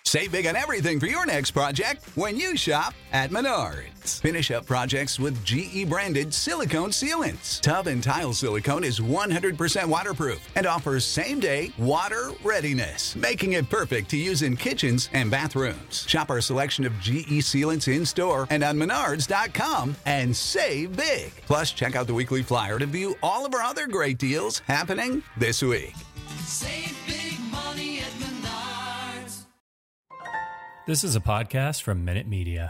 Save big on everything for your next project when you shop at Menards. Finish up projects with GE-branded silicone sealants. Tub and tile silicone is 100% waterproof and offers same-day water readiness, making it perfect to use in kitchens and bathrooms. Shop our selection of GE sealants in-store and on Menards.com and save big. Plus, check out the weekly flyer to view all of our other great deals happening this week. Save big money at Menards. This is a podcast from Minute Media.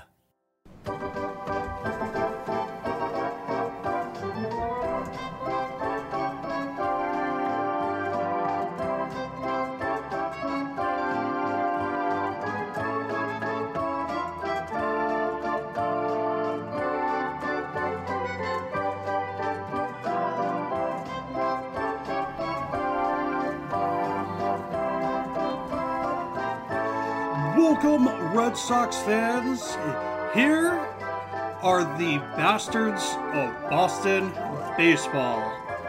Welcome, Red Sox fans. Here are the Bastards of Boston baseball.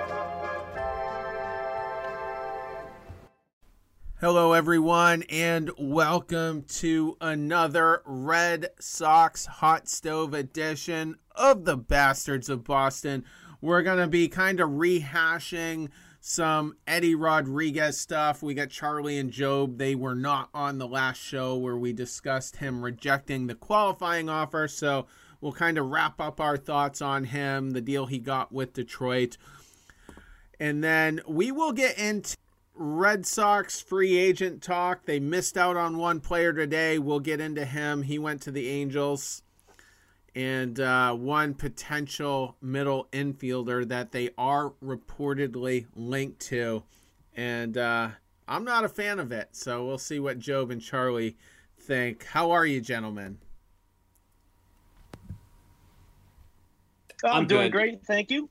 Hello, everyone, and welcome to another Red Sox Hot Stove edition of the Bastards of Boston. We're going to be kind of rehashing some Eddie Rodriguez stuff. We got Charlie and Job. They were not on the last show where we discussed him rejecting the qualifying offer, so we'll kind of wrap up our thoughts on him, the deal he got with Detroit. And then we will get into Red Sox free agent talk. They missed out on one player today. We'll get into him. He went to the Angels. And one potential middle infielder that they are reportedly linked to. And I'm not a fan of it, so we'll see what Job and Charlie think. How are you, gentlemen? I'm doing great, thank you.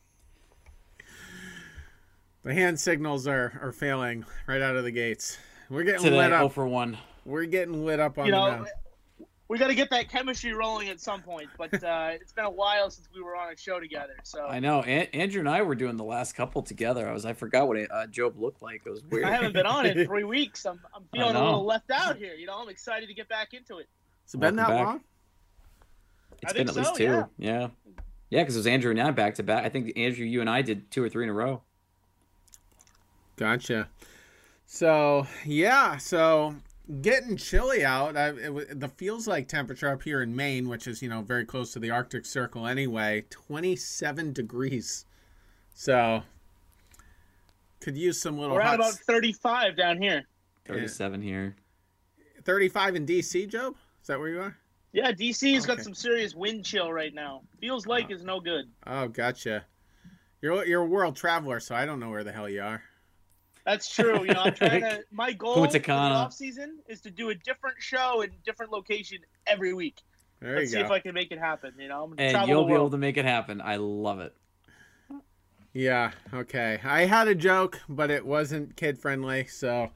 The hand signals are failing right out of the gates. We're getting Today, lit up. 0 for 1. We're getting lit up on You the know, mound. we got to get that chemistry rolling at some point, but it's been a while since we were on a show together. So I know. Andrew and I were doing the last couple together. I forgot what Job looked like. It was weird. I haven't been on in 3 weeks. I'm feeling a little left out here. You know, I'm excited to get back into it. Has it been that long? It's I been think at least so, 2. Yeah, because it was Andrew and I back to back. I think Andrew, you and I did 2 or 3 in a row. Gotcha. So, yeah, getting chilly out. The feels like temperature up here in Maine, which is, very close to the Arctic Circle anyway, 27 degrees. So, could use some little We're hot... at about 35 down here. 37 here. 35 in D.C., Job? Is that where you are? Yeah, DC's got Okay. some serious wind chill right now. Feels like is no good. Oh, gotcha. You're a world traveler, so I don't know where the hell you are. That's true. You know, I'm trying to. My goal for Punta the Cana. off season is to do a different show in different location every week. There Let's you see go. if I can make it happen. You know, I'm gonna And travel you'll the be able world. to make it happen. I love it. Yeah, okay. I had a joke, but it wasn't kid-friendly, so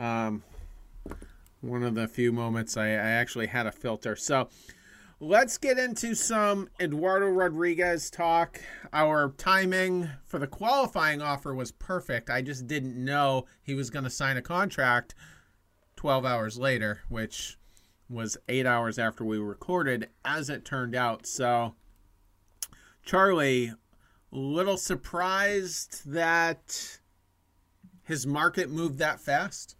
one of the few moments I actually had a filter. So let's get into some Eduardo Rodriguez talk. Our timing for the qualifying offer was perfect. I just didn't know he was going to sign a contract 12 hours later, which was 8 hours after we recorded, as it turned out. So, Charlie, little surprised that his market moved that fast?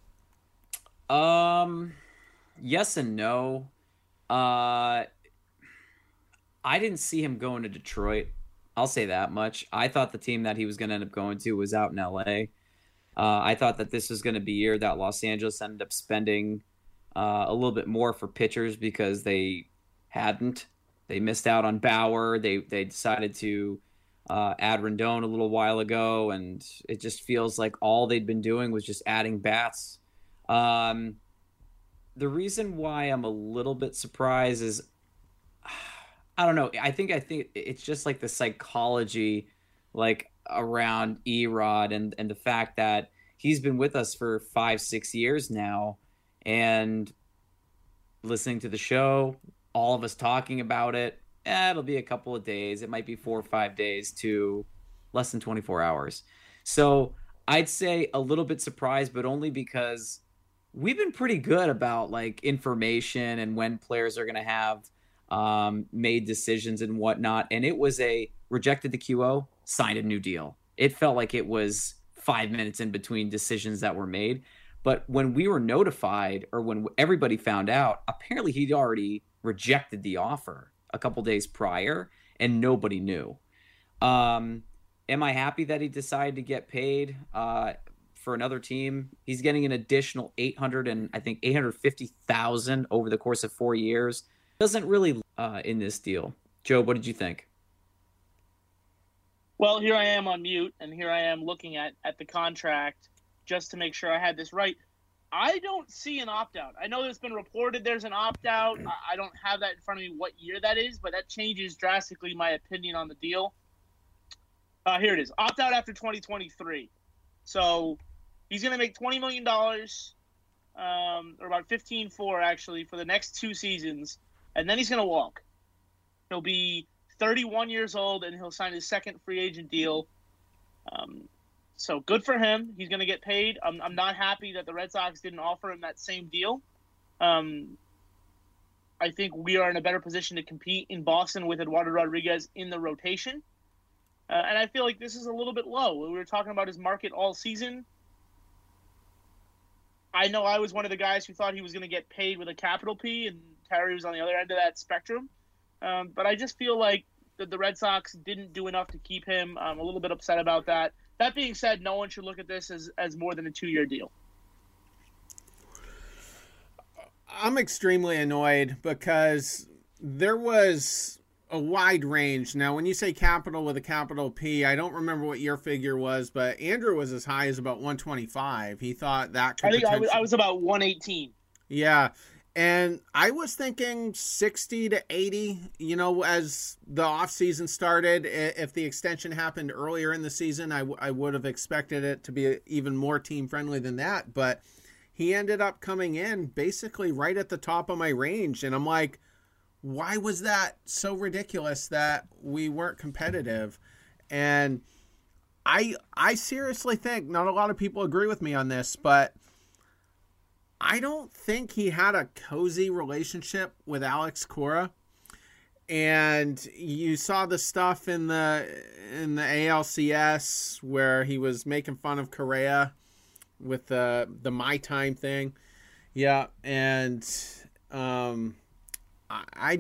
Yes and no. I didn't see him going to Detroit. I'll say that much. I thought the team that he was going to end up going to was out in LA. I thought that this was going to be a year that Los Angeles ended up spending a little bit more for pitchers because they hadn't. They missed out on Bauer. They decided to add Rendon a little while ago, and it just feels like all they'd been doing was just adding bats. The reason why I'm a little bit surprised is, I don't know. I think it's just like the psychology, like around Erod and the fact that he's been with us for 5-6 years now, and listening to the show, all of us talking about it. It'll be a couple of days. It might be 4 or 5 days to less than 24 hours. So I'd say a little bit surprised, but only because we've been pretty good about like information and when players are going to have made decisions and whatnot. And it was rejected the QO, signed a new deal. It felt like it was 5 minutes in between decisions that were made. But when we were notified, or when everybody found out, apparently he'd already rejected the offer a couple days prior and nobody knew. Am I happy that he decided to get paid for another team? He's getting an additional $850,000 over the course of 4 years. Doesn't really in this deal. Joe, what did you think? Well, here I am on mute, and here I am looking at the contract just to make sure I had this right. I don't see an opt-out. I know it's been reported there's an opt-out. I don't have that in front of me what year that is, but that changes drastically my opinion on the deal. Here it is. Opt-out after 2023. So he's going to make $20 million, or about 15.4 actually, for the next 2 seasons, and then he's going to walk. He'll be 31 years old, and he'll sign his second free agent deal. So good for him. He's going to get paid. I'm not happy that the Red Sox didn't offer him that same deal. I think we are in a better position to compete in Boston with Eduardo Rodriguez in the rotation. And I feel like this is a little bit low. We were talking about his market all season. I know I was one of the guys who thought he was going to get paid with a capital P, and Terry was on the other end of that spectrum. But I just feel like the Red Sox didn't do enough to keep him. I'm a little bit upset about that. That being said, no one should look at this as more than a 2-year deal. I'm extremely annoyed because there was a wide range. Now, when you say capital with a capital P, I don't remember what your figure was, but Andrew was as high as about 125. He thought that could I was about 118. Yeah. And I was thinking 60 to 80, as the offseason started. If the extension happened earlier in the season, I would have expected it to be even more team-friendly than that. But he ended up coming in basically right at the top of my range. And I'm like, why was that so ridiculous that we weren't competitive? And I seriously think, not a lot of people agree with me on this, but I don't think he had a cozy relationship with Alex Cora. And you saw the stuff in the ALCS where he was making fun of Correa with the My Time thing. Yeah, and I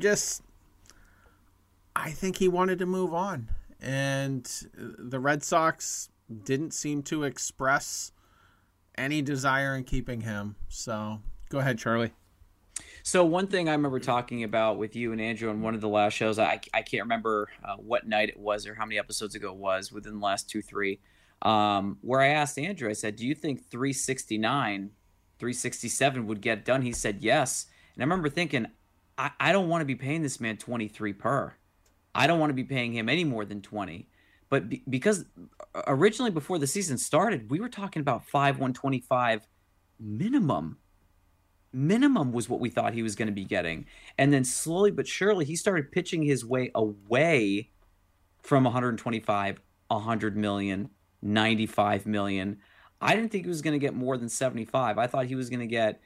think he wanted to move on. And the Red Sox didn't seem to express any desire in keeping him. So go ahead, Charlie. So one thing I remember talking about with you and Andrew on one of the last shows, I can't remember what night it was or how many episodes ago it was within the last 2-3, where I asked Andrew, I said, do you think 369, 367 would get done? He said yes. And I remember thinking, I don't want to be paying this man 23 per. I don't want to be paying him any more than 20. But because originally before the season started, we were talking about 125 minimum. Minimum was what we thought he was going to be getting. And then slowly but surely, he started pitching his way away from 125, 100 million, 95 million. I didn't think he was going to get more than 75. I thought he was going to get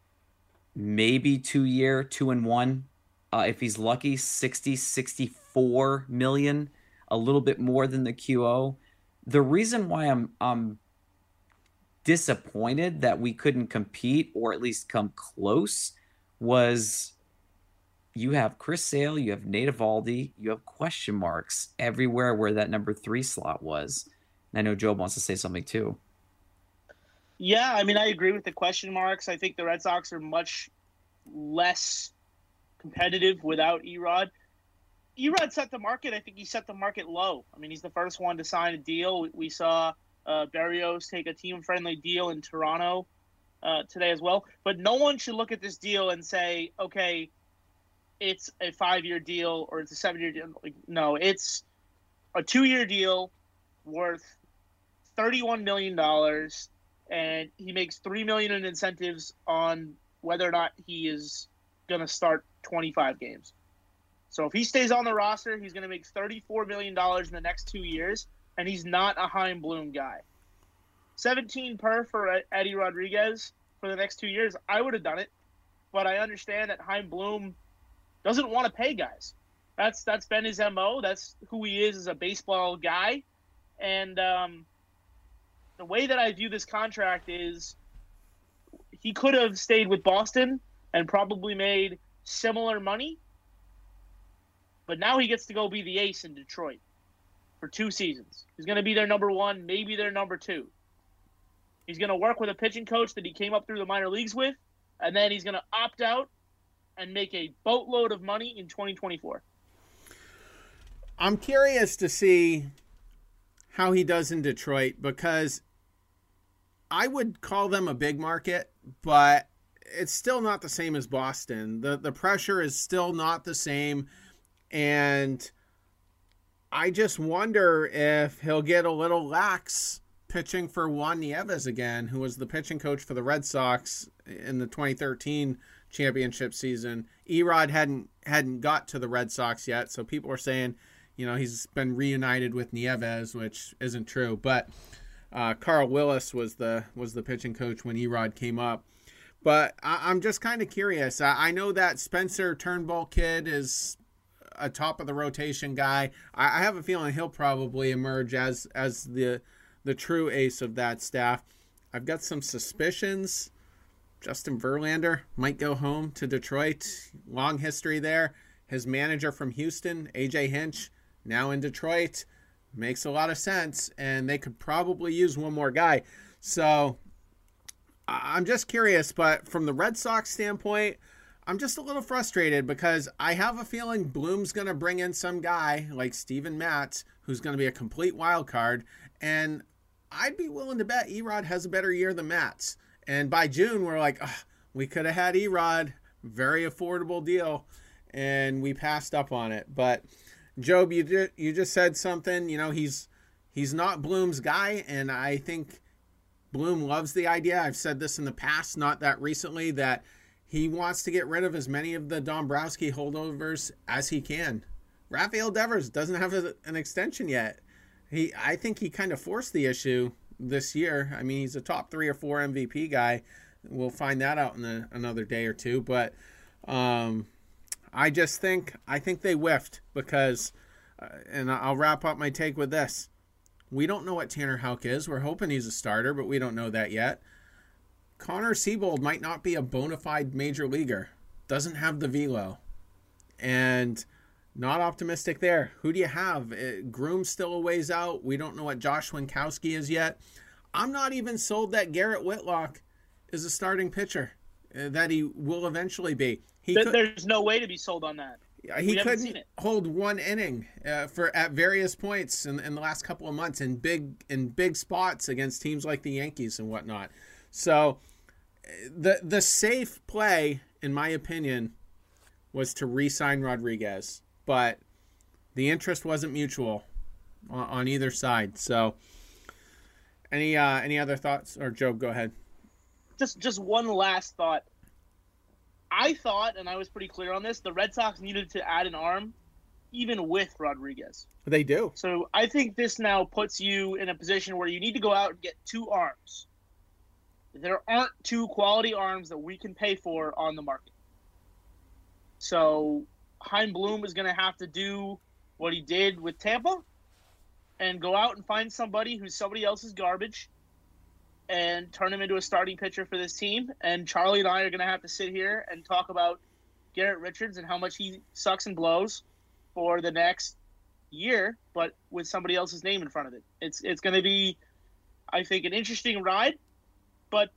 maybe 2-year, 2-1. If he's lucky, 60, 64 million. A little bit more than the QO. The reason why I'm disappointed that we couldn't compete or at least come close was you have Chris Sale, you have Nate Eovaldi, you have question marks everywhere where that number 3 slot was. And I know Joe wants to say something too. Yeah, I mean, I agree with the question marks. I think the Red Sox are much less competitive without Erod. Erod set the market. I think he set the market low. I mean, he's the first one to sign a deal. We saw Berrios take a team-friendly deal in Toronto today as well. But no one should look at this deal and say, okay, it's a 5-year deal or it's a 7-year deal. Like, no, it's a 2-year deal worth $31 million, and he makes $3 million in incentives on whether or not he is going to start 25 games. So if he stays on the roster, he's going to make $34 million in the next 2 years, and he's not a Chaim Bloom guy. 17 per for Eddie Rodriguez. for the next 2 years, I would have done it. But I understand that Chaim Bloom doesn't want to pay guys. That's been his MO. That's who he is as a baseball guy. And the way that I view this contract is he could have stayed with Boston and probably made similar money. But now he gets to go be the ace in Detroit for 2 seasons. He's going to be their number 1, maybe their number 2. He's going to work with a pitching coach that he came up through the minor leagues with, and then he's going to opt out and make a boatload of money in 2024. I'm curious to see how he does in Detroit, because I would call them a big market, but it's still not the same as Boston. The pressure is still not the same, and I just wonder if he'll get a little lax pitching for Juan Nieves again, who was the pitching coach for the Red Sox in the 2013 championship season. Erod hadn't got to the Red Sox yet, so people are saying, he's been reunited with Nieves, which isn't true. But Carl Willis was the pitching coach when Erod came up. But I'm just kind of curious. I know that Spencer Turnbull kid is a top of the rotation guy. I have a feeling he'll probably emerge as the true ace of that staff. I've got some suspicions. Justin Verlander might go home to Detroit. Long history there. His manager from Houston, A.J. Hinch, now in Detroit. Makes a lot of sense, and they could probably use one more guy. So I'm just curious, but from the Red Sox standpoint, I'm just a little frustrated because I have a feeling Bloom's going to bring in some guy like Steven Matz, who's going to be a complete wild card, and I'd be willing to bet Erod has a better year than Matz. And by June, we're like, we could have had Erod, very affordable deal, and we passed up on it. But Job, you just said something. He's not Bloom's guy, and I think Bloom loves the idea. I've said this in the past, not that recently, that he wants to get rid of as many of the Dombrowski holdovers as he can. Rafael Devers doesn't have an extension yet. I think he kind of forced the issue this year. I mean, he's a top 3 or 4 MVP guy. We'll find that out in another day or two. But I think they whiffed because, and I'll wrap up my take with this. We don't know what Tanner Houck is. We're hoping he's a starter, but we don't know that yet. Connor Siebold might not be a bona fide major leaguer. Doesn't have the velo. And not optimistic there. Who do you have? Groom's still a ways out. We don't know what Josh Winkowski is yet. I'm not even sold that Garrett Whitlock is a starting pitcher, that he will eventually be. There's no way to be sold on that. He couldn't hold one inning at various points in the last couple of months in big spots against teams like the Yankees and whatnot. So the safe play, in my opinion, was to re-sign Rodriguez, but the interest wasn't mutual on either side. So any other thoughts? Or Joe, go ahead. Just one last thought. I thought, and I was pretty clear on this, the Red Sox needed to add an arm, even with Rodriguez. They do. So I think this now puts you in a position where you need to go out and get 2 arms. There aren't 2 quality arms that we can pay for on the market. So Chaim Bloom is going to have to do what he did with Tampa and go out and find somebody who's somebody else's garbage and turn him into a starting pitcher for this team. And Charlie and I are going to have to sit here and talk about Garrett Richards and how much he sucks and blows for the next year, but with somebody else's name in front of it. It's going to be, I think, an interesting ride, but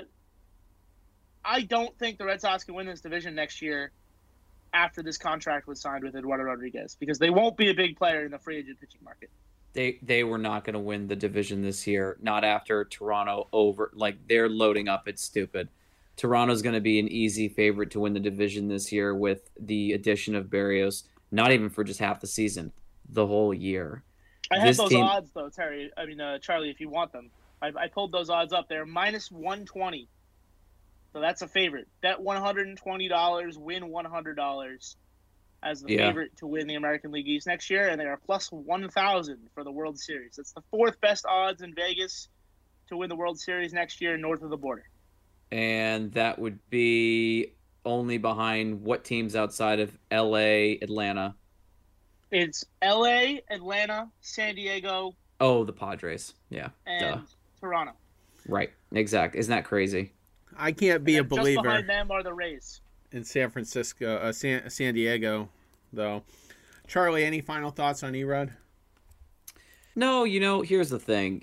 I don't think the Red Sox can win this division next year after this contract was signed with Eduardo Rodriguez, because they won't be a big player in the free agent pitching market. They were not going to win the division this year, not after Toronto they're loading up. It's stupid. Toronto's going to be an easy favorite to win the division this year with the addition of Berrios, not even for just half the season, the whole year. I have those odds, though, Terry. I mean, Charlie, if you want them. I pulled those odds up. They're minus 120. So that's a favorite. Bet $120, win $100 as the favorite to win the American League East next year, and they are plus 1,000 for the World Series. That's the 4th best odds in Vegas to win the World Series next year north of the border. and that would be only behind what teams outside of LA, Atlanta? It's LA, Atlanta, San Diego, Oh, the Padres. Yeah. and Toronto. Right. Exact. Isn't that crazy? I can't be a And just believer behind them are the Rays. in San Francisco, San Diego, though. Charlie, any final thoughts on Erod? No, here's the thing.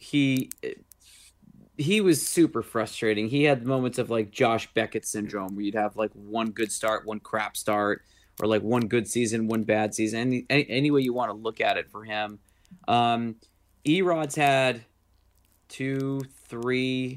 He was super frustrating. He had moments of like Josh Beckett syndrome where you'd have like one good start, one crap start, or like one good season, one bad season. Any way you want to look at it for him. Erod's had two, three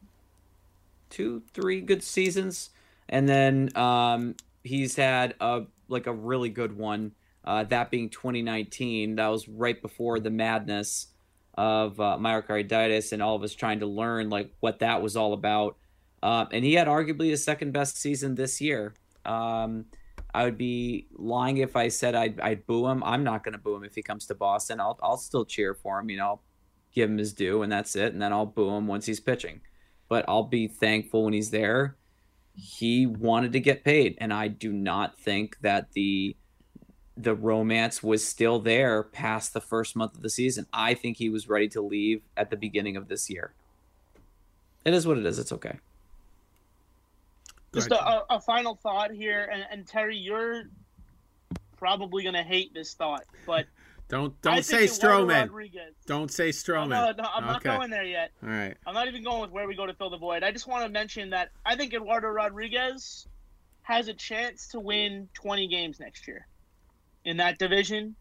good seasons, and then he's had a really good one. That being 2019. That was right before the madness of myocarditis and all of us trying to learn like what that was all about. And he had arguably his second best season this year. I would be lying if I said I'd boo him. I'm not going to boo him if he comes to Boston. I'll still cheer for him. I'll give him his due, and that's it. And then I'll boo him once he's pitching. But I'll be thankful when he's there. He wanted to get paid, and I do not think that the romance was still there past the first month of the season. I think he was ready to leave at the beginning of this year. It is what it is. It's okay. Just a final thought here, and Terry, you're probably going to hate this thought, but Don't I say think Eduardo Stroman. Rodriguez. Don't say Stroman. No, I'm not Okay. going there yet. All right. I'm not even going with where we go to fill the void. I just want to mention that I think Eduardo Rodriguez has a chance to win 20 games next year in that division.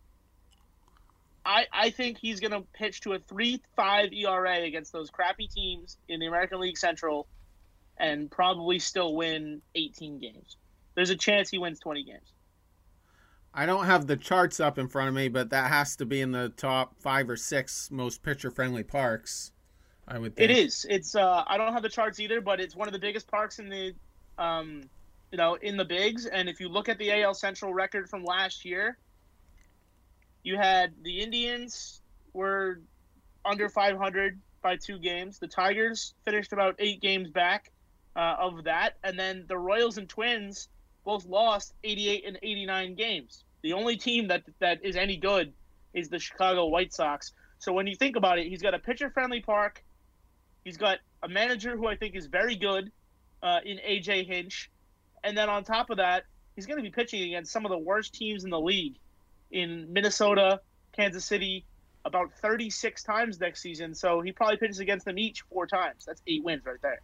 I think he's going to pitch to a 3.5 ERA against those crappy teams in the American League Central and probably still win 18 games. There's a chance he wins 20 games. I don't have the charts up in front of me, but that has to be in the top 5 or 6 most pitcher-friendly parks, I would think. It is. It's I don't have the charts either, but it's one of the biggest parks in the in the bigs. And if you look at the AL Central record from last year, you had the Indians were under 500 by 2 games. The Tigers finished about 8 games back of that, and then the Royals and Twins both lost 88 and 89 games. The only team that is any good is the Chicago White Sox. So when you think about it, he's got a pitcher-friendly park. He's got a manager who I think is very good in A.J. Hinch. And then on top of that, he's going to be pitching against some of the worst teams in the league in Minnesota, Kansas City, about 36 times next season. So he probably pitches against them each 4 times. That's 8 wins right there.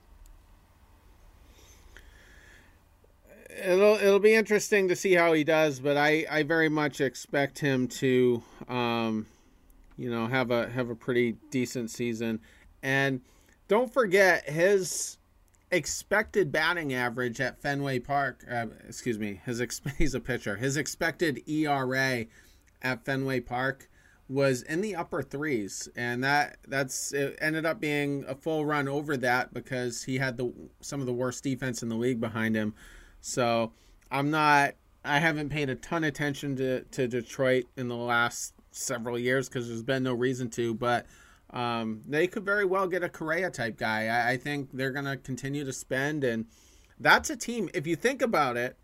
It'll be interesting to see how he does, but I very much expect him to have a pretty decent season. And don't forget his expected batting average at Fenway Park. He's a pitcher. His expected ERA at Fenway Park was in the upper 3s, and it ended up being a full run over that because he had some of the worst defense in the league behind him. So I haven't paid a ton of attention to Detroit in the last several years because there's been no reason to, but they could very well get a Correa type guy. I think they're going to continue to spend, and that's a team. If you think about it,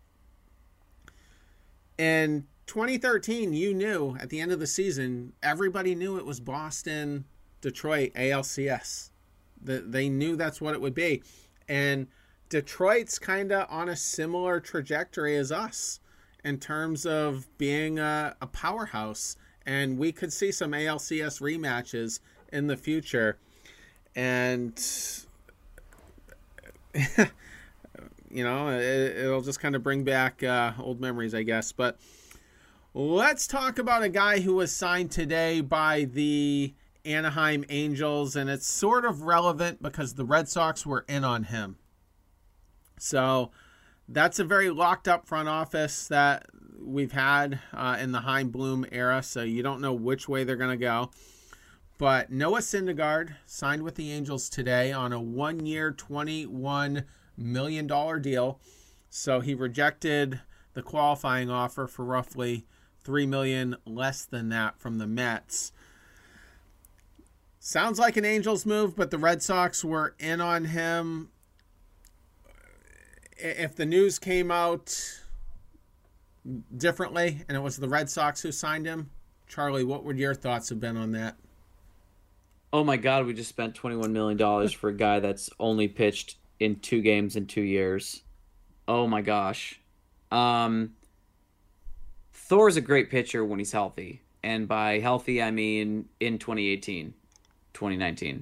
in 2013, you knew at the end of the season, everybody knew it was Boston, Detroit, ALCS. They knew that's what it would be. And Detroit's kind of on a similar trajectory as us in terms of being a powerhouse. And we could see some ALCS rematches in the future. And, it'll just kind of bring back old memories, I guess. But let's talk about a guy who was signed today by the Anaheim Angels. And it's sort of relevant because the Red Sox were in on him. So that's a very locked up front office that we've had in the Chaim Bloom era. So you don't know which way they're going to go. But Noah Syndergaard signed with the Angels today on a 1-year, $21 million deal. So he rejected the qualifying offer for roughly $3 million less than that from the Mets. Sounds like an Angels move, but the Red Sox were in on him. if the news came out differently and it was the Red Sox who signed him, Charlie, what would your thoughts have been on that? Oh my God, we just spent $21 million for a guy that's only pitched in 2 games in 2 years. Oh my gosh. Thor's a great pitcher when he's healthy. And by healthy, I mean in 2018, 2019.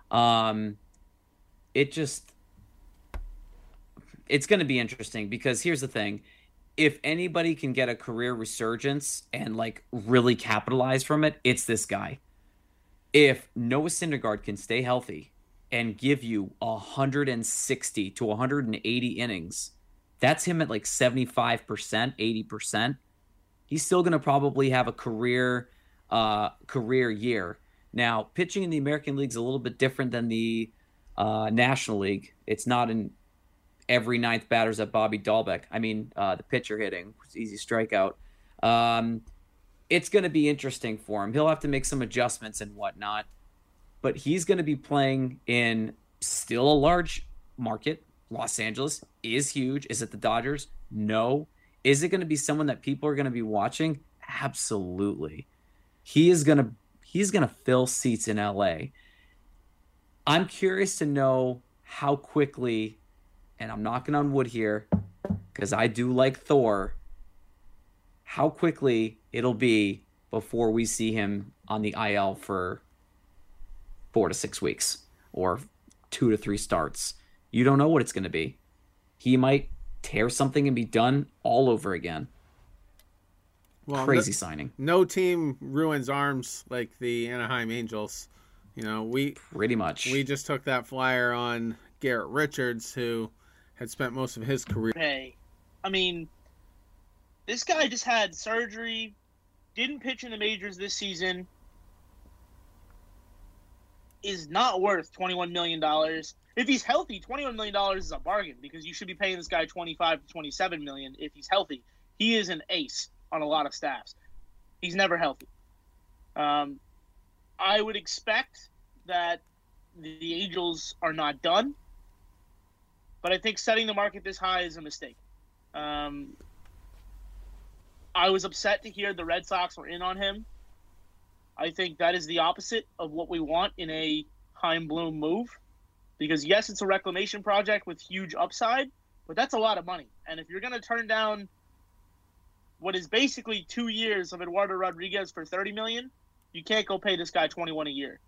It's going to be interesting because here's the thing. If anybody can get a career resurgence and like really capitalize from it, it's this guy. If Noah Syndergaard can stay healthy and give you 160 to 180 innings, that's him at like 75%, 80%. He's still going to probably have a career year. Now, pitching in the American League is a little bit different than the National League. It's not in every ninth batter's at Bobby Dahlbeck. I mean, the pitcher hitting, easy strikeout. It's going to be interesting for him. He'll have to make some adjustments and whatnot, but he's going to be playing in still a large market. Los Angeles is huge. Is it the Dodgers? No. Is it going to be someone that people are going to be watching? Absolutely. He's going to fill seats in LA. I'm curious to know how quickly, and I'm knocking on wood here because I do like Thor, how quickly it'll be before we see him on the IL for 4 to 6 weeks or 2 to 3 starts. You don't know what it's going to be. He might tear something and be done all over again. Well, crazy signing. No team ruins arms like the Anaheim Angels. You know, we just took that flyer on Garrett Richards, who had spent most of his career. Hey, I mean, this guy just had surgery, didn't pitch in the majors this season, is not worth $21 million. If he's healthy, $21 million is a bargain because you should be paying this guy $25 to $27 million if he's healthy. He is an ace on a lot of staffs. He's never healthy. I would expect that the Angels are not done, but I think setting the market this high is a mistake. I was upset to hear the Red Sox were in on him. I think that is the opposite of what we want in a Chaim Bloom move. Because, yes, it's a reclamation project with huge upside, but that's a lot of money. And if you're going to turn down what is basically 2 years of Eduardo Rodriguez for $30 million, you can't go pay this guy $21 a year.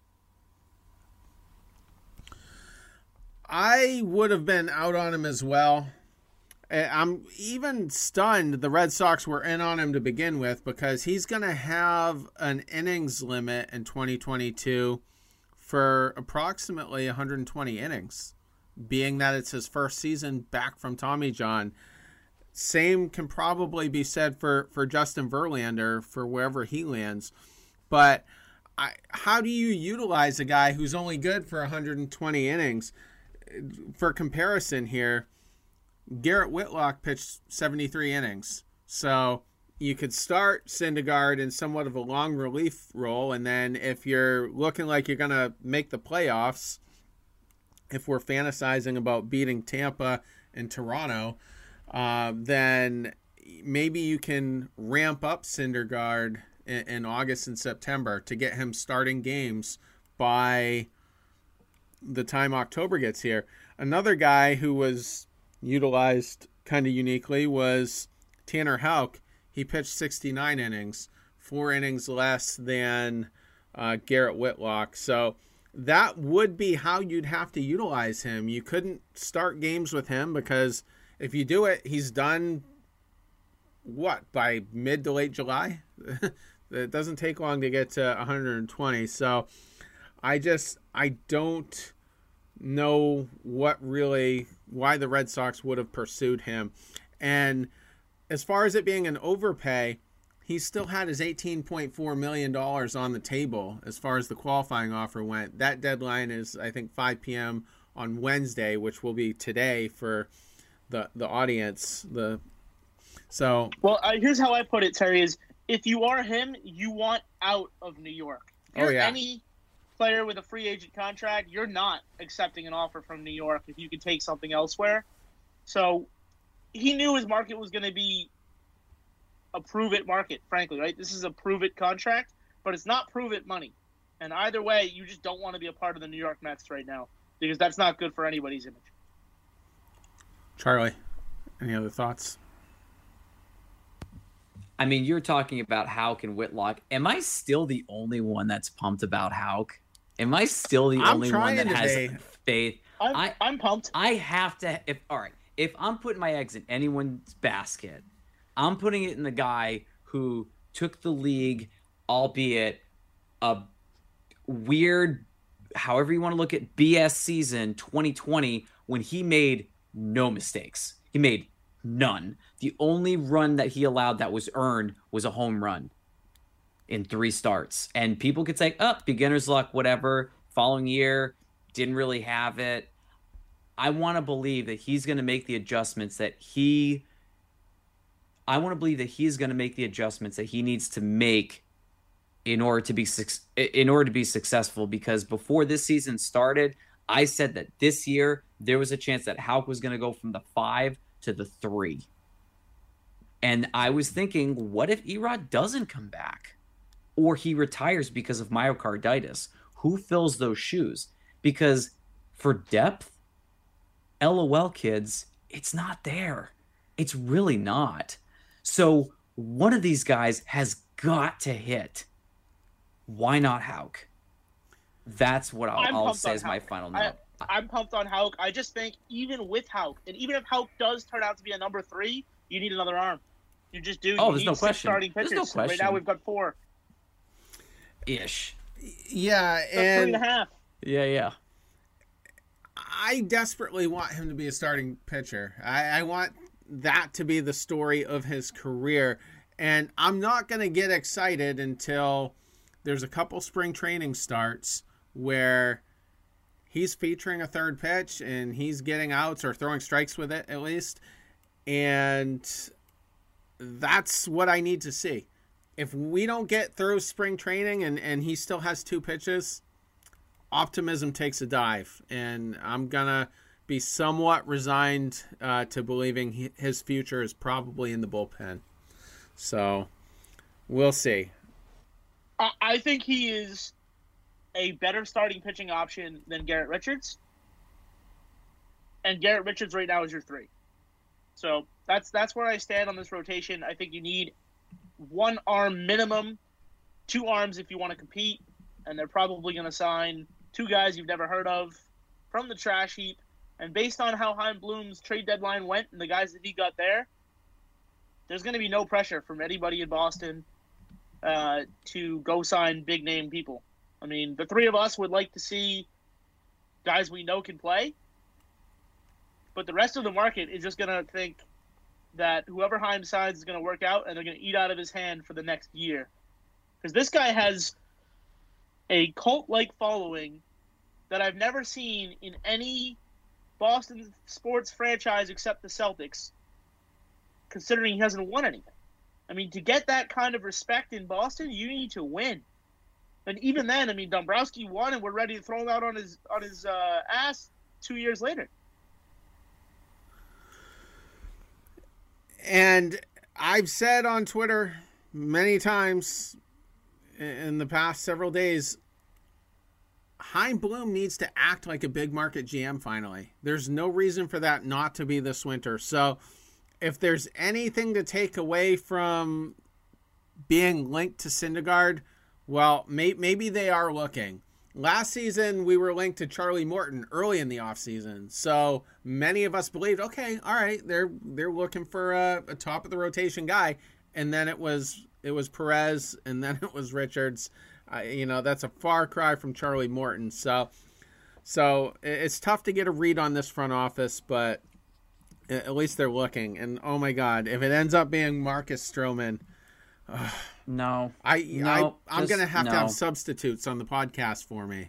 I would have been out on him as well. I'm even stunned the Red Sox were in on him to begin with because he's going to have an innings limit in 2022 for approximately 120 innings, being that it's his first season back from Tommy John. Same can probably be said for Justin Verlander for wherever he lands. But how do you utilize a guy who's only good for 120 innings? For comparison here, Garrett Whitlock pitched 73 innings. So you could start Syndergaard in somewhat of a long relief role, and then if you're looking like you're going to make the playoffs, if we're fantasizing about beating Tampa and Toronto, then maybe you can ramp up Syndergaard in August and September to get him starting games by the time October gets here. Another guy who was utilized kind of uniquely was Tanner Houck. He pitched 69 innings, 4 innings less than Garrett Whitlock. So that would be how you'd have to utilize him. You couldn't start games with him because if you do it, he's done, by mid to late July? It doesn't take long to get to 120. So I don't know why the Red Sox would have pursued him. And as far as it being an overpay, he still had his $18.4 million on the table as far as the qualifying offer went. That deadline is, I think, 5 p.m. on Wednesday, which will be today for the audience. Here's how I put it, Terry, is if you are him, you want out of New York. If you're any player with a free agent contract, you're not accepting an offer from New York if you could take something elsewhere. So he knew his market was going to be a prove-it market, frankly, right? This is a prove-it contract, but it's not prove-it money. And either way, you just don't want to be a part of the New York Mets right now because that's not good for anybody's image. Charlie, any other thoughts? I mean, you're talking about Houck and Whitlock. Am I still the only one that's pumped about Houck? Am I still the only one that has faith? I'm pumped. I have to. If I'm putting my eggs in anyone's basket, I'm putting it in the guy who took the league, albeit a weird, however you want to look at BS season 2020, when he made no mistakes. He made none. The only run that he allowed that was earned was a home run in 3 starts. And people could say, beginner's luck, whatever. Following year, didn't really have it. I want to believe that he's going to make the adjustments that he needs to make in order to be successful. Because before this season started, I said that this year there was a chance that Houck was going to go from the 5 to the 3. And I was thinking, what if Erod doesn't come back? Or he retires because of myocarditis? Who fills those shoes? Because for depth, LOL, kids, it's not there. It's really not. So one of these guys has got to hit. Why not Houck? That's what I'll say is my final note. I'm pumped on Houck. I just think even with Houck, and even if Houck does turn out to be a number 3, you need another arm. You just do. Oh, there's no question. Starting pitchers. There's no question. Right now we've got 4. Ish. Yeah, and 3.5. Yeah. I desperately want him to be a starting pitcher. I want that to be the story of his career. And I'm not going to get excited until there's a couple spring training starts where he's featuring a third pitch and he's getting outs or throwing strikes with it at least. And that's what I need to see. If we don't get through spring training and he still has 2 pitches, optimism takes a dive. And I'm going to be somewhat resigned to believing his future is probably in the bullpen. So we'll see. I think he is a better starting pitching option than Garrett Richards. And Garrett Richards right now is your 3. So that's where I stand on this rotation. I think you need 1 arm minimum, 2 arms if you want to compete. And they're probably going to sign 2 guys you've never heard of from the trash heap. And based on how Chaim Bloom's trade deadline went and the guys that he got there's going to be no pressure from anybody in Boston to go sign big-name people. I mean, the 3 of us would like to see guys we know can play, but the rest of the market is just going to think that whoever Chaim signs is going to work out, and they're going to eat out of his hand for the next year. Because this guy has a cult-like following that I've never seen in any Boston sports franchise except the Celtics, considering he hasn't won anything. I mean, to get that kind of respect in Boston, you need to win. And even then, I mean, Dombrowski won, and we're ready to throw him out on his ass 2 years later. And I've said on Twitter many times in the past several days, Chaim Bloom needs to act like a big market GM finally. There's no reason for that not to be this winter. So if there's anything to take away from being linked to Syndergaard, well, maybe they are looking. Last season, we were linked to Charlie Morton early in the offseason. So many of us believed, okay, all right, they're looking for a top of the rotation guy. And then it was Perez, and then it was Richards. That's a far cry from Charlie Morton. So it's tough to get a read on this front office, but at least they're looking. And oh my God, if it ends up being Marcus Stroman, no, I'm gonna have to have substitutes on the podcast for me.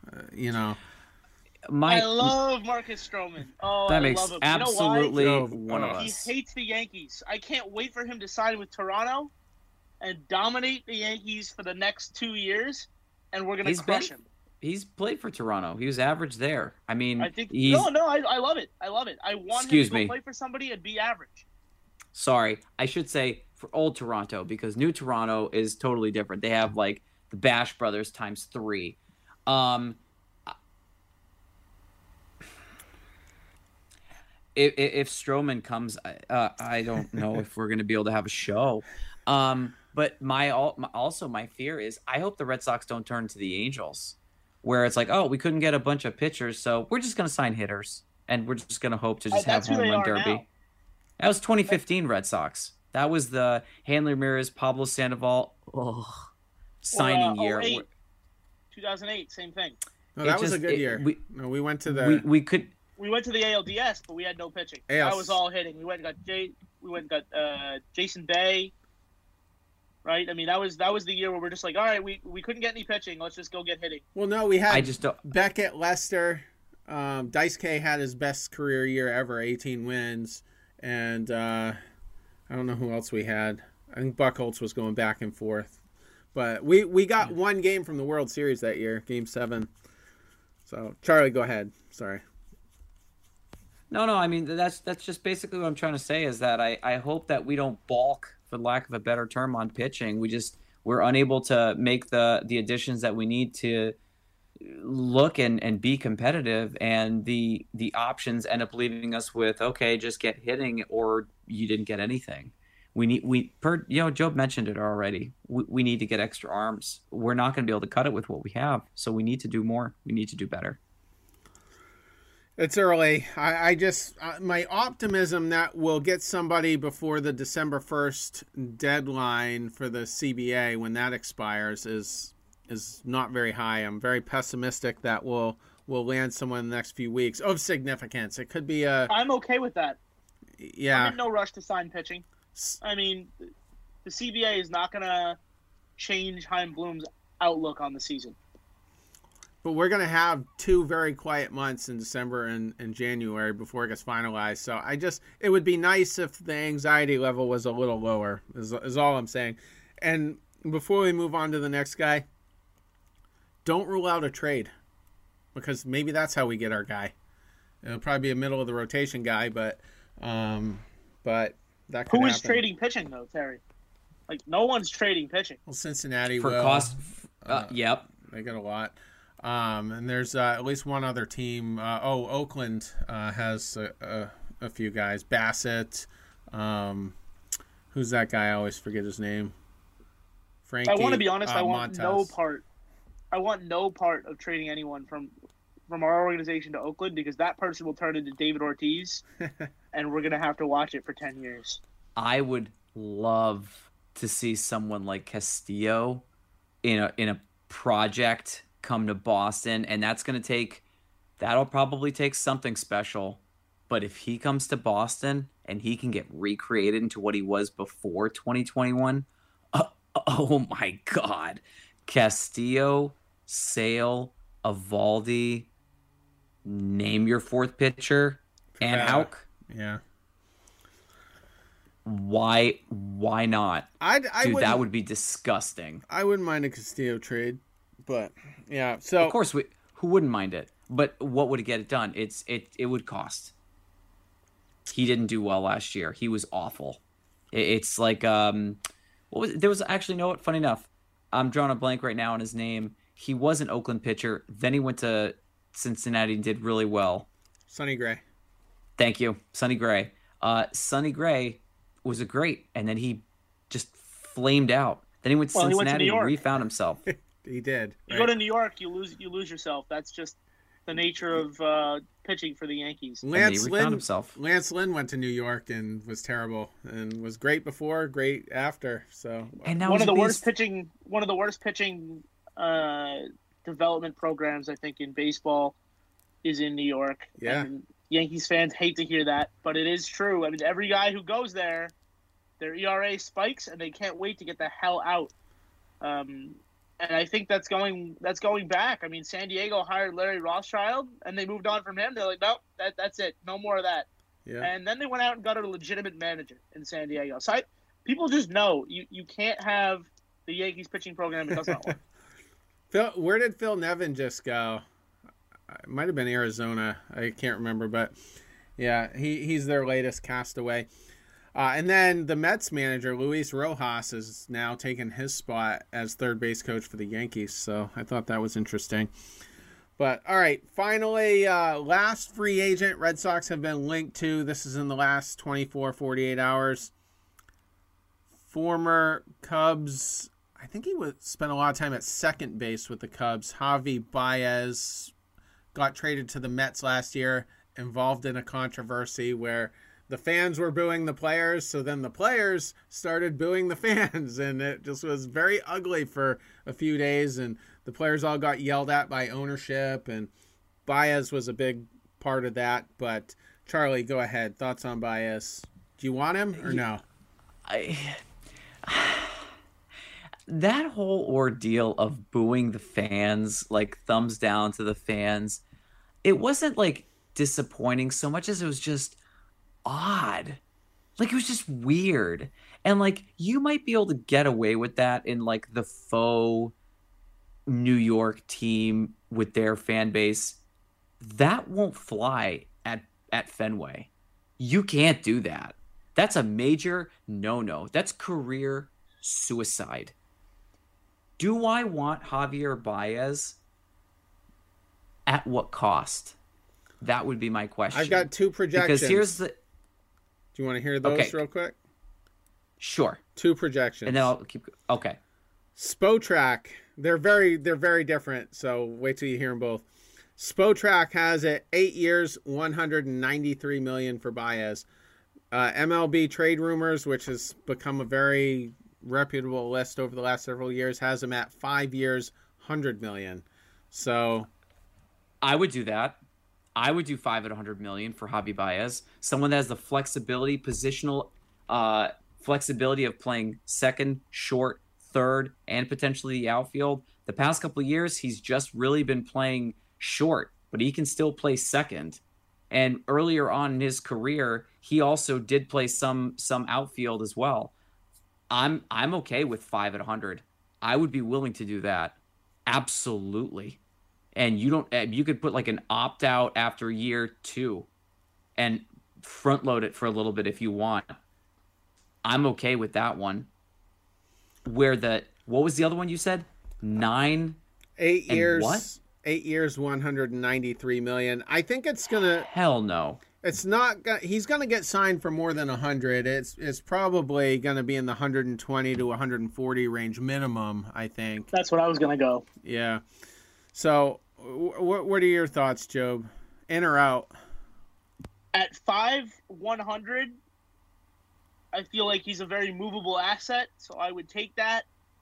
I love Marcus Stroman. Oh, that I makes love him. absolutely you know one of us. He hates the Yankees. I can't wait for him to sign with Toronto and dominate the Yankees for the next 2 years, and we're gonna crush him. He's played for Toronto. He was average there. I mean, I think he's I love it. I love it. I want Excuse him to me. go play for somebody and be average. sorry. I should say for old Toronto because new Toronto is totally different. They have like the Bash Brothers times 3. If Stroman comes, I don't know if we're going to be able to have a show. But my fear is I hope the Red Sox don't turn to the Angels, where it's like, oh, we couldn't get a bunch of pitchers, so we're just going to sign hitters, and we're just going to hope to just have That's who home they run are derby. now. That was 2015 Red Sox. That was the Hanley Ramirez, Pablo Sandoval signing year. 2008, same thing. No, It that was a just- good it- year. we- We went to the. We could. We went to the ALDS, but we had no pitching. ALS. That was all hitting. We went and got Jason Bay. Right? I mean, that was the year where we're just like, all right, we couldn't get any pitching. Let's just go get hitting. Well, no, we had I just don't. Beckett, Lester. Dice K had his best career year ever, 18 wins. And I don't know who else we had. I think Buchholz was going back and forth. But we got one game from the World Series that year, Game 7. So, Charlie, go ahead. Sorry. No. I mean, that's just basically what I'm trying to say is that I hope that we don't balk, for lack of a better term, on pitching. We're unable to make the additions that we need to look and be competitive, and the options end up leaving us with, okay, just get hitting, or you didn't get anything. Joe mentioned it already. We need to get extra arms. We're not going to be able to cut it with what we have, so we need to do more. We need to do better. It's early. I just my optimism that we'll get somebody before the December 1st deadline for the CBA when that expires is not very high. I'm very pessimistic that we'll land someone in the next few weeks of significance. It could be I'm okay with that. I'm yeah. in no rush to sign pitching. I mean, the CBA is not going to change Chaim Bloom's outlook on the season. But we're going to have 2 very quiet months in December and January before it gets finalized. So it would be nice if the anxiety level was a little lower, is all I'm saying. And before we move on to the next guy, don't rule out a trade, because maybe that's how we get our guy. It'll probably be a middle of the rotation guy, but that could Who is happen. trading pitching, though, Terry? Like, no one's trading pitching. Well, Cincinnati For will. cost, yep. They got a lot. And there's at least one other team. Oakland has a few guys. Bassett. Who's that guy? I always forget his name. Frankie. I want to be honest. I want Montes. no part. I want no part of trading anyone from our organization to Oakland, because that person will turn into David Ortiz, and we're gonna have to watch it for 10 years. I would love to see someone like Castillo in a project come to Boston, and that'll probably take something special. But if he comes to Boston and he can get recreated into what he was before 2021, oh my God. Castillo, Sale, Evaldi, name your fourth pitcher, and Houck. Yeah. Why not? Dude, that would be disgusting. I wouldn't mind a Castillo trade, but yeah. So Of course, who wouldn't mind it? But what would get it done? It would cost. He didn't do well last year. He was awful. It's like there was actually, you know what? Funny enough, I'm drawing a blank right now on his name. He was an Oakland pitcher. Then he went to Cincinnati and did really well. Sonny Gray. Thank you, Sonny Gray. Sonny Gray was a great, and then he just flamed out. Then he went to Well, he went to Cincinnati New and York. refound himself. He did. You go to New York, you lose yourself. That's just the nature of pitching for the Yankees. And then he refound himself. Lance Lynn went to New York and was terrible, and was great before, great after. So And now One he's of a the worst beast. pitching development programs, I think, in baseball is in New York. Yeah. And Yankees fans hate to hear that, but it is true. I mean, every guy who goes there, their ERA spikes, and they can't wait to get the hell out. And I think that's going back. I mean, San Diego hired Larry Rothschild, and they moved on from him. They're like, nope, that's it, no more of that. Yeah. And then they went out and got a legitimate manager in San Diego. So people just know you can't have the Yankees pitching program. It does not work. Phil, where did Phil Nevin just go? It might have been Arizona. I can't remember, but yeah, he's their latest castaway. And then the Mets manager, Luis Rojas, is now taking his spot as third base coach for the Yankees. So I thought that was interesting. But all right, finally, last free agent Red Sox have been linked to. This is in the last 24, 48 hours. Former Cubs, I think he would spend a lot of time at second base with the Cubs. Javi Baez got traded to the Mets last year, involved in a controversy where the fans were booing the players, so then the players started booing the fans, and it just was very ugly for a few days, and the players all got yelled at by ownership, and Baez was a big part of that. But Charlie, go ahead. Thoughts on Baez? Do you want him or no? That whole ordeal of booing the fans, like thumbs down to the fans, it wasn't like disappointing so much as it was just odd. Like, it was just weird. And like, you might be able to get away with that in like the faux New York team with their fan base. That won't fly at Fenway. You can't do that. That's a major no. That's career suicide. Do I want Javier Baez? At what cost? That would be my question. I've got two projections. Because here's the... Do you want to hear those real quick? Sure. Two projections. And then I'll keep... Okay. Spotrac. They're very different, so wait till you hear them both. Spotrac has it 8 years, $193 million for Baez. MLB Trade Rumors, which has become a very reputable list over the last several years, has him at 5 years, $100 million. So I would do that. I would do 5 at $100 million for Javi Baez. Someone that has the flexibility, positional flexibility of playing second, short, third, and potentially the outfield. The past couple of years, he's just really been playing short, but he can still play second. And earlier on in his career, he also did play some outfield as well. I'm okay with 5 at 100. I would be willing to do that. Absolutely. And you could put like an opt out after year 2 and front load it for a little bit if you want. I'm okay with that one. What was the other one you said? 8 years. What? 8 years, $193 million. I think it's gonna. Hell no. It's not. He's gonna get signed for more than 100. It's probably gonna be in the 120 to 140 range minimum. I think. That's what I was gonna go. Yeah. So, what are your thoughts, Job? In or out? At 100, I feel like he's a very movable asset, so I would take that.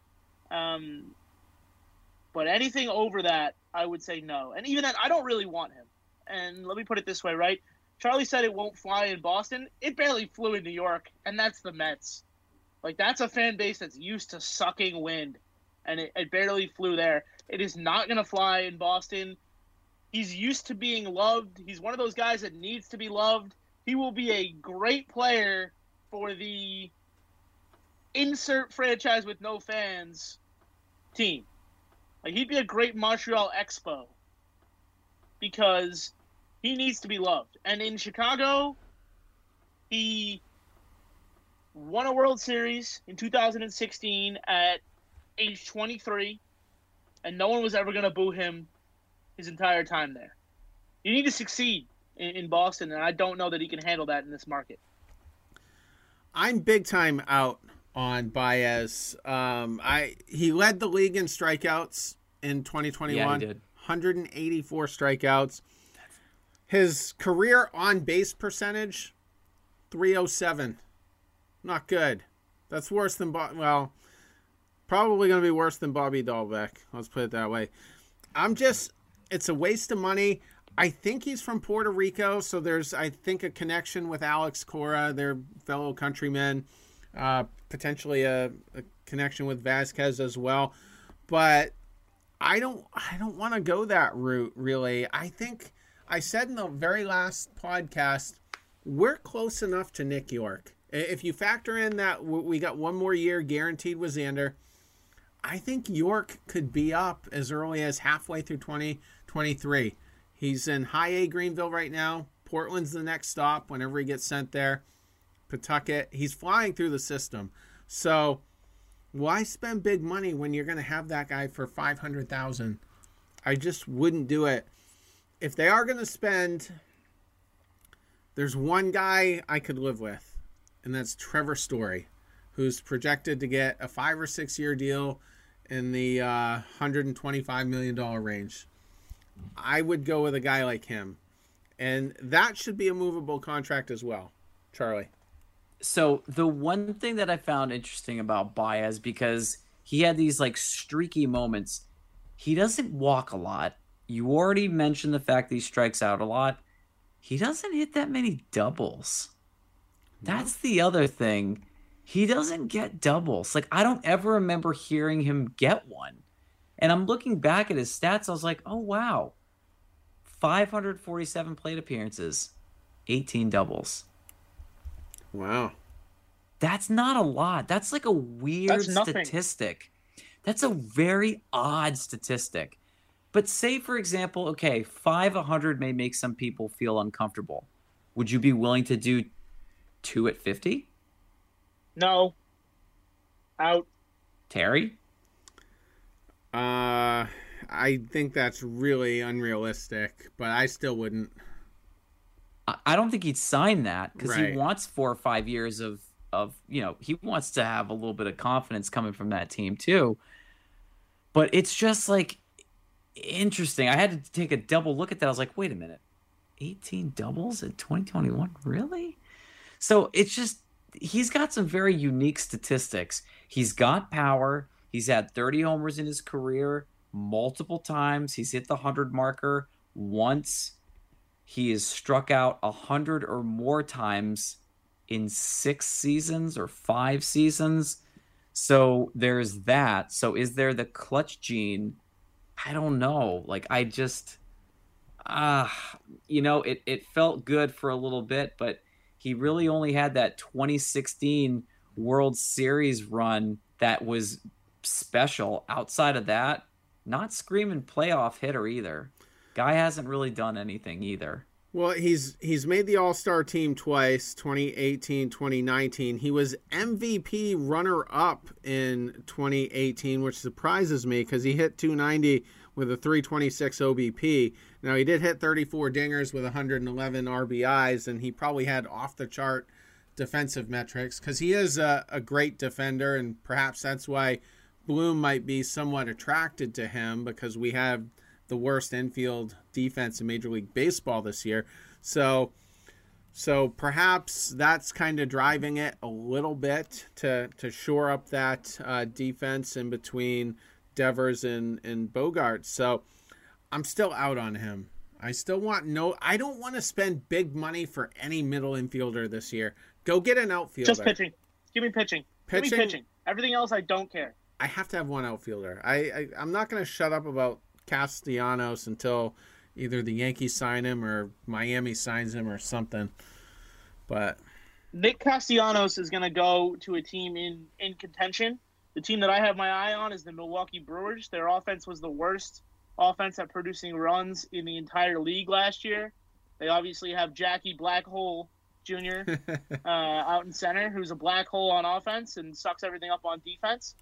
But anything over that, I would say no. And even then, I don't really want him. And let me put it this way, right? Charlie said it won't fly in Boston. It barely flew in New York, and that's the Mets. Like, that's a fan base that's used to sucking wind, and it barely flew there. It is not going to fly in Boston. He's used to being loved. He's one of those guys that needs to be loved. He will be a great player for the insert franchise with no fans team. Like, he'd be a great Montreal Expo because he needs to be loved. And in Chicago, he won a World Series in 2016 at age 23, and no one was ever going to boo him his entire time there. You need to succeed in Boston, and I don't know that he can handle that in this market. I'm big time out on Baez. He led the league in strikeouts in 2021. Yeah, he did. 184 strikeouts. His career on base percentage, 307. Not good. That's worse than probably going to be worse than Bobby Dahlbeck. Let's put it that way. It's a waste of money. I think he's from Puerto Rico, so there's, I think, a connection with Alex Cora, their fellow countrymen, potentially a connection with Vasquez as well. But I don't want to go that route, really. I think I said in the very last podcast, we're close enough to Nick York. If you factor in that we got one more year guaranteed with Xander, I think York could be up as early as halfway through 2023. He's in High A Greenville right now. Portland's the next stop whenever he gets sent there. Pawtucket. He's flying through the system. So why spend big money when you're going to have that guy for $500,000? I just wouldn't do it. If they are going to spend, there's one guy I could live with, and that's Trevor Story, who's projected to get a 5 or 6 year deal in the $125 million range. I would go with a guy like him. And that should be a movable contract as well. Charlie. So the one thing that I found interesting about Baez, because he had these like streaky moments, he doesn't walk a lot. You already mentioned the fact that he strikes out a lot. He doesn't hit that many doubles. That's the other thing. He doesn't get doubles. Like, I don't ever remember hearing him get one. And I'm looking back at his stats. I was like, oh, wow. 547 plate appearances, 18 doubles. Wow. That's not a lot. That's like a weird statistic. That's a very odd statistic. But say, for example, okay, 500 may make some people feel uncomfortable. Would you be willing to do 2 at 50? No. Out. Terry? I think that's really unrealistic, but I still wouldn't. I don't think he'd sign that because Right. he wants 4 or 5 years of, he wants to have a little bit of confidence coming from that team too. But it's just like interesting. I had to take a double look at that. I was like, wait a minute. 18 doubles in 2021? Really? So it's just, he's got some very unique statistics. He's got power. He's had 30 homers in his career multiple times. He's hit the 100 marker once. He has struck out 100 or more times in 6 seasons or 5 seasons. So there's that. So is there the clutch gene? I don't know. Like, I just, it felt good for a little bit, but he really only had that 2016 World Series run that was special. Outside of that, not screaming playoff hitter either. Guy hasn't really done anything either. Well, he's made the All-Star team twice, 2018, 2019. He was MVP runner-up in 2018, which surprises me because he hit 290 with a 326 OBP. Now, he did hit 34 dingers with 111 RBIs, and he probably had off-the-chart defensive metrics because he is a great defender, and perhaps that's why Bloom might be somewhat attracted to him because we have the worst infield defense in Major League Baseball this year. So perhaps that's kind of driving it a little bit to shore up that defense in between Devers and Bogaerts. So I'm still out on him. I don't want to spend big money for any middle infielder this year. Go get an outfielder. Just pitching. Give me pitching. Give me pitching. Everything else, I don't care. I have to have one outfielder. I'm not going to shut up about Castellanos until either the Yankees sign him or Miami signs him or something. But Nick Castellanos is going to go to a team in contention. The team that I have my eye on is the Milwaukee Brewers. Their offense was the worst offense at producing runs in the entire league last year. They obviously have Jackie Blackhole Jr. Out in center, who's a black hole on offense and sucks everything up on defense.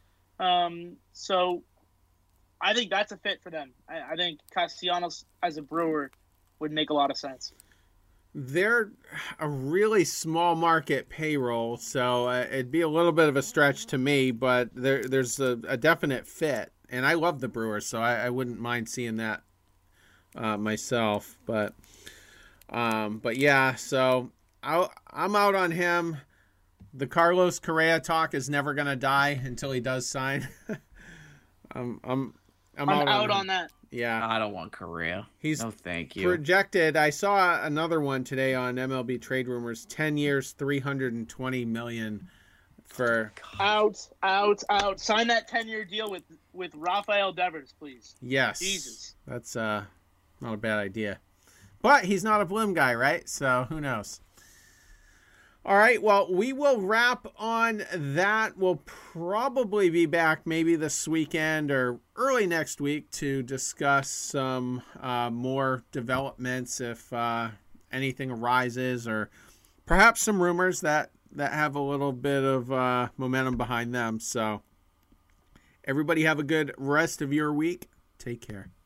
So I think that's a fit for them. I think Castellanos as a Brewer would make a lot of sense. they're a really small market payroll, so it'd be a little bit of a stretch to me, but there's a definite fit. And I love the Brewers, so I wouldn't mind seeing that myself. But yeah, so I'm out on him. The Carlos Correa talk is never going to die until he does sign. I'm out on that. Yeah. I don't want Correa. He's no, thank you. Projected. I saw another one today on MLB Trade Rumors. 10 years, $320 million for. Out. Sign that 10-year deal with Rafael Devers, please. Yes. Jesus. That's not a bad idea. But he's not a Bloom guy, right? So who knows? All right, well, we will wrap on that. We'll probably be back maybe this weekend or early next week to discuss some more developments if anything arises, or perhaps some rumors that have a little bit of momentum behind them. So everybody have a good rest of your week. Take care.